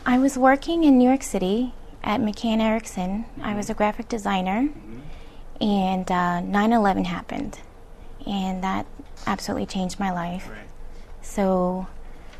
I was working in New York City at McCann Erickson. I was a graphic designer, and 9/11 happened, and that absolutely changed my life. Right. So,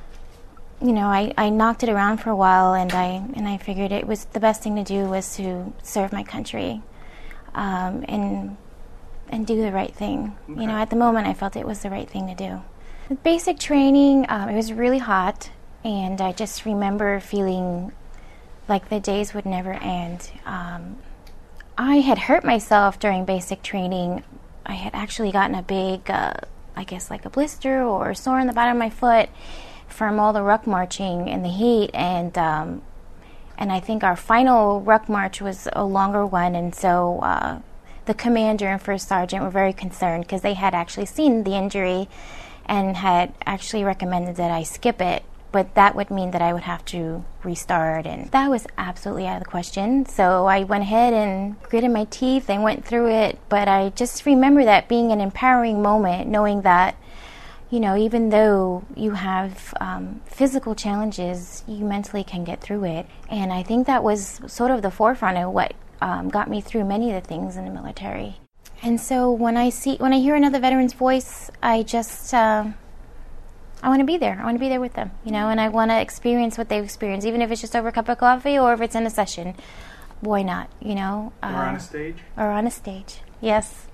I knocked it around for a while, and I figured it was the best thing to do was to serve my country, and do the right thing. Okay. At the moment, I felt it was the right thing to do. The basic training, it was really hot, and I just remember feeling like the days would never end. I had hurt myself during basic training. I had actually gotten a big, like a blister or a sore on the bottom of my foot from all the ruck marching in the heat, and I think our final ruck march was a longer one, and so the commander and first sergeant were very concerned because they had actually seen the injury and had actually recommended that I skip it, but that would mean that I would have to restart, and that was absolutely out of the question. So I went ahead and gritted my teeth and went through it, but I just remember that being an empowering moment, knowing that, even though you have physical challenges, you mentally can get through it. And I think that was sort of the forefront of what got me through many of the things in the military. And so when I hear another veteran's voice, I just I want to be there. I want to be there with them, and I want to experience what they've experienced, even if it's just over a cup of coffee or if it's in a session. Why not, Or on a stage? Or on a stage, yes.